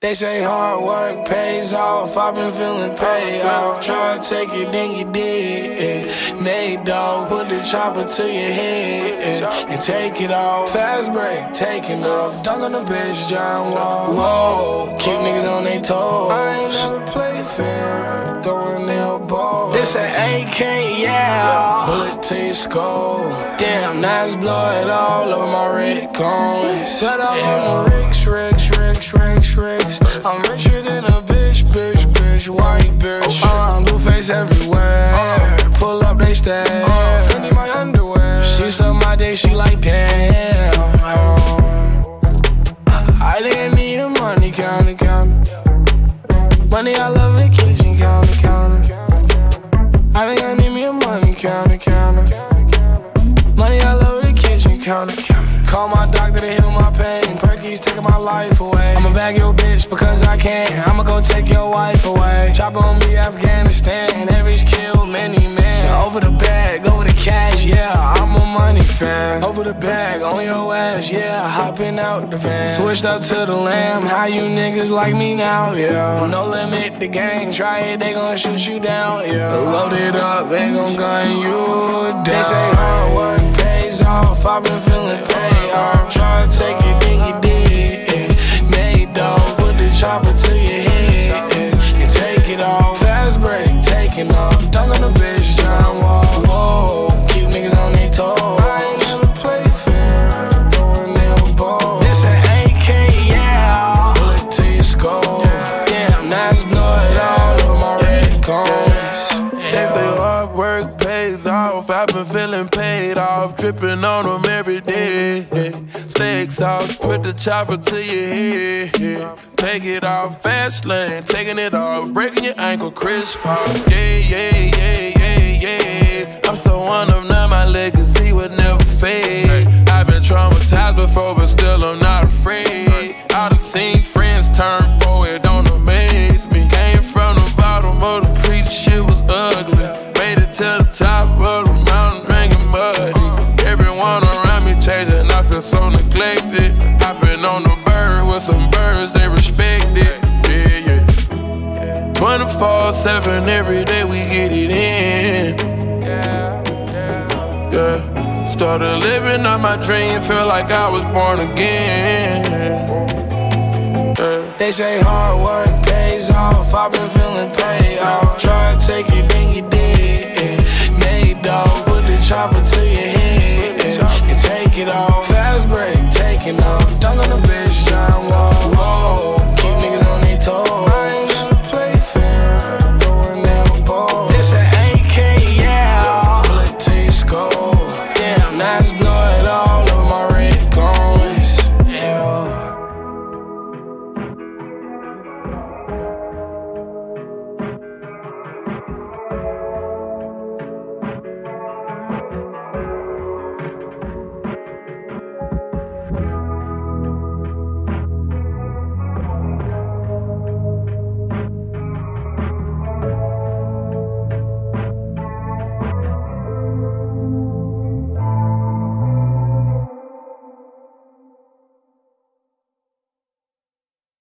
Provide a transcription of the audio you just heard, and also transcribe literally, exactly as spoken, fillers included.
They say hard work pays off, I've been feeling paid off. Try to take it, then you did. Nate Dogg, put the chopper to your head and take it off. Fast break, taking off. Dunk on the bitch, John Wall. Whoa, keep niggas on their toes. I ain't never played fair, throwing their ball. This an A K, yeah. Bullet to your skull. Damn, nice blood all over my red cones. But I'm on the Ricks, Ricks, Ricks, Ricks, Ricks. I'm richer than a bitch, bitch, bitch, white bitch. Uh, blue face everywhere. Uh, pull up, they stare. Uh, Fendi my underwear. She suck my dick, she like damn. Uh, I didn't need a money counter, counter. Money all over the kitchen counter, counter. I think I need me a money counter, counter. Money all over the kitchen counter, counter. Call my doctor to heal my pain. Perky's taking my life away. I'ma bag your bitch because I can. I'ma go take your wife away. Chop on me, Afghanistan. Every kill many men. Over the bag, over the cash, yeah. I'm a money fan. Over the bag, on your ass, yeah. Hopping out the van. Switched up to the lamb. How you niggas like me now, yeah. No limit, the gang. Try it, they gon' shoot you down, yeah. Load it up, they gon' gun you down. They say hard work pays off. I've been feeling paid off. Try to take it, then you did. Nate Dogg, put the chopper to your head and take it off. Fast break, taking off. Dunk on the bitch, John Wall. Whoa, keep niggas on their toes. I ain't never played fair, throwing their ball. This an A K, yeah. Bullet to your skull. Damn, nice blood all over my red cones. They say hard work pays off. I've been feeling paid off, dripping on them every day. Steak sauce, put the chopper to your head. Take it off, fast lane, taking it off, breaking your ankle, crisp pop. Yeah, yeah, yeah, yeah, yeah. I'm so one of now, my legacy would never fade. I've been traumatized before, but still I'm not afraid. I done seen friends turn forward, don't amaze me. Came from the bottom of the creek, shit was ugly. Made it to the top of the mountain, drinking muddy. Everyone around me chasing, I feel so neglected. Hopping on the bird with some birds, they respect it. Yeah, yeah. twenty-four seven, every day we get it in. Yeah, yeah. Started living up my dream, feel like I was born again. Yeah. They say hard work pays off. I've been feeling paid off. Try to take it, then you did. Nate Dogg, put the chopper to your head and take it off. Fast break, taking off. Dunk on the bitch, John Wall.